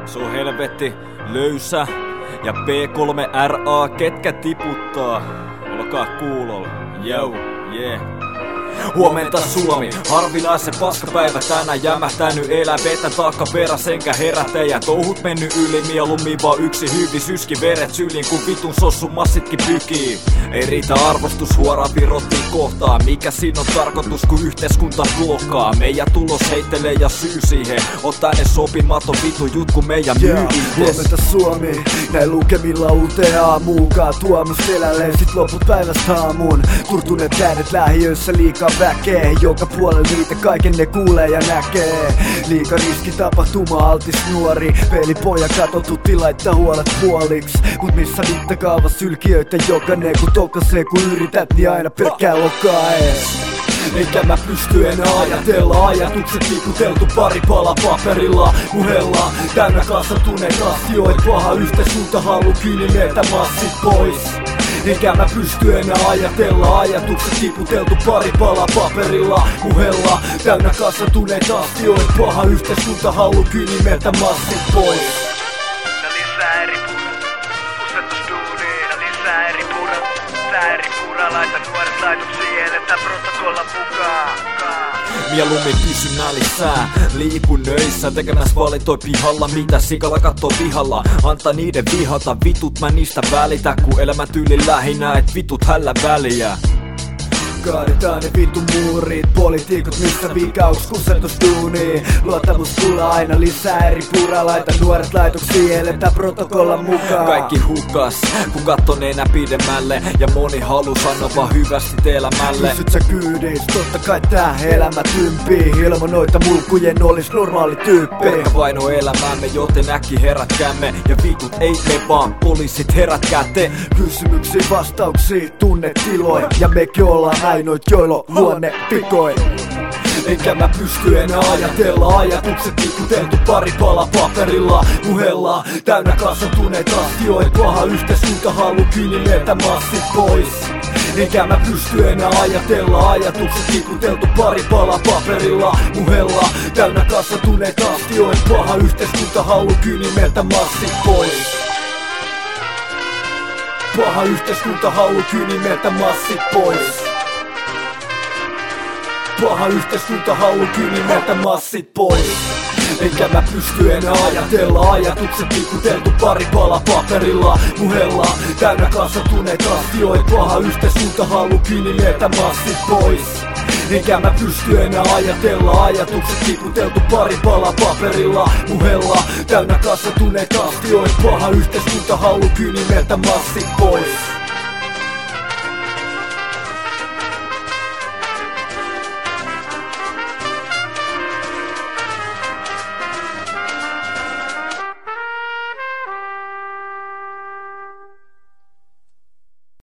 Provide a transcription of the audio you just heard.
Se on helvetti löysä ja B3RA ketkä tiputtaa. Olkaa kuulolla, yo, yeah. Huomenta Suomi, harvinaisen paskapäivä tänään jämähtänyt elää vetän takaperäs enkä herätä ja touhut mennyt yli mieluummin vaan yksi hyvi syski veret syliin kun vitun sossun massitkin pykii. Ei riitä arvostus huoraan virottiin kohtaa, mikä siinä on tarkoitus kun yhteiskunta blokkaa. Meidän tulos heittelee ja syy siihen, ottaa ne sopimaton vitu jutku meidän myy itses. Huomenta Suomi, näin lukemilla uuteen aamuukaan tuomus selälleen sit loput päivästä aamuun. Turtuneet äänet lähiöissä liikaa väkeä, joka puolella niitä kaiken ne kuulee ja näkee. Liika riski tapahtuma altis nuori, pelipoja katotutti laittaa huolet puoliksi. Mut missä mittakaava sylkiöitä jokainen kun tokasee kun yrität niin aina pelkkää lokaa ees. Eikä mä pysty enää ajatella, ajatukset tiputeltu pari pala paperilla. Muhella täynnä kasatuneet astioit, paha yhteiskunta halu kyynimeiltä massit pois. Eikä mä pysty enää ajatella, ajatukset tiputeltu pari pala paperilla. Muhella täynnä kasatuneet astioit, paha yhteiskunta halu kyynimeiltä massit pois. Lisää eri pussettusduunia, lisää eri pura, laita nuoret laitoksiin, eletään protokollan mukaan. Mieluummin pysy nälissää, liikun nöissä, tekemäs valintoi pihalla, mitä sikala kattoo pihalla. Antaa niiden vihata, vitut mä niistä välitä, kun elämäntyyli lähinnä, et vitut hällä väliä. Kaadetaan ne vitun muurit, politiikot missä vikauks kusetusduunii. Luottamus pula aina lisää eri pura, laita nuoret laitoksiin, eletään protokollan mukaan. Kaikki hukas, kun katto nenä pidemmälle, ja moni halu sanoa vaan hyvästi elämälle. Pysyt sä kyydis, totta kai tää elämä tympii. Ilman noita mulkkujen olis normaali tyyppi. Pelkkä vaino elämäämme, joten äkki herätkäämme. Ja vitut ei me vaan, poliisit herätkää te. Kysymyksiin vastauksia, tunnetiloin, ja mekin ollaan ainoit joilla luonne pikoi. Eikä mä pysty enää ajatella, ajatukset tiputeltu pari pala paperilla. Muhella täynnä kasatuneet astioit, paha yhteiskunta halu kyynimeiltä massit pois. Eikä mä pysty enää ajatella, ajatukset tiputeltu pari pala paperilla. Muhella täynnä kasatuneet astioit, paha yhteiskunta halu kyynimeiltä massit pois. Paha yhteiskunta halu kyynimeiltä massit pois. Paha yhteiskunta halu kyynimeiltä massit pois. Eikä mä pysty enää ajatella, ajatukset tiputeltu pari pala paperilla. Muhella täynnä kasatuneet astioit, paha yhteiskunta halu kyynimeiltä massit pois. Eikä mä pysty enää ajatella, ajatukset tiputeltu pari pala paperilla. Muhella täynnä kasatuneet astioit, paha yhteiskunta halu kyynimeiltä massit pois.